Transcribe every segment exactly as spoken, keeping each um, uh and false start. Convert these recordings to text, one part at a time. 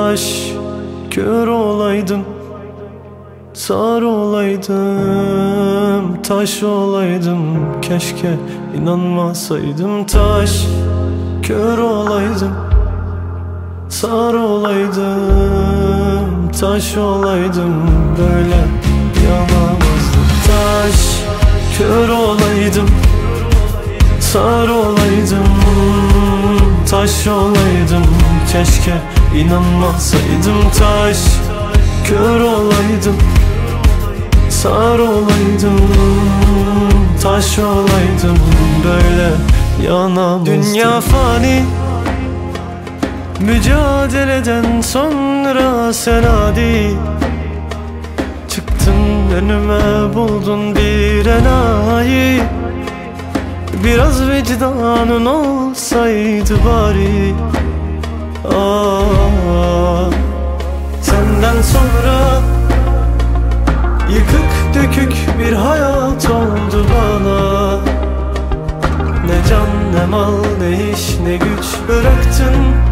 taş, kör olaydım, sar olaydım, taş olaydım. Keşke inanmasaydım. Taş, kör olaydım, sar olaydım, taş olaydım. Böyle yanamazdım. Taş, kör olaydım, sar olaydım, taş olaydım. Keşke inanmasaydım. Taş, kör olaydım, sar olaydım, taş olaydım. Böyle yanamazdım. Dünya fani, mücadeleden sonra sen adi çıktın önüme, buldun bir enayi. Biraz vicdanın olsaydı bari. Aa, senden sonra yıkık dökük bir hayat oldu bana. Ne can ne mal ne iş ne güç bıraktın.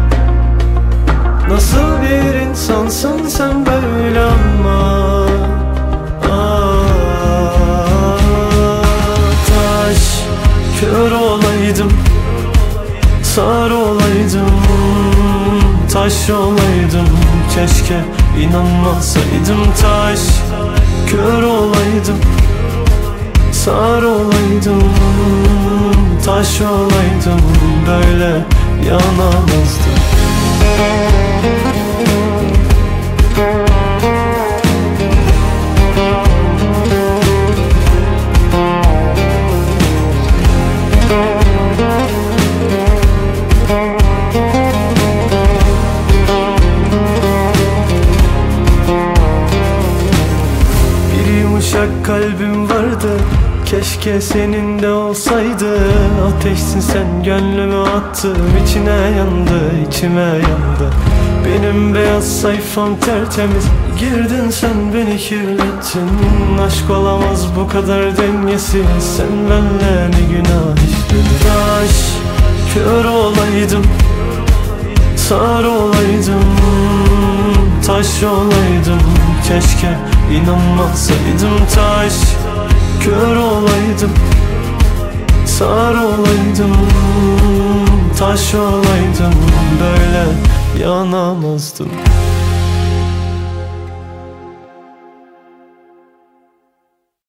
Nasıl bir insansın sen böyle ama. Aa, taş, kör olaydım, sar olaydım, taş olaydım. Keşke inanmasaydım. Taş, kör olaydım, sar olaydım, taş olaydım. Böyle yanamazdım. Yumuşak kalbim vardı, keşke senin de olsaydı. Ateşsin sen, gönlümü attım içine, yandı içime yandı. Benim beyaz sayfam tertemiz, girdin sen beni kirlettin. Aşk olamaz bu kadar dengesiz, sen benle ne günah işledin. Taş, kör olaydım, sar olaydım, taş olaydım. Keşke inanmasaydım. Taş, kör olaydım, sar olaydım, taş olaydım. Böyle yanamazdım.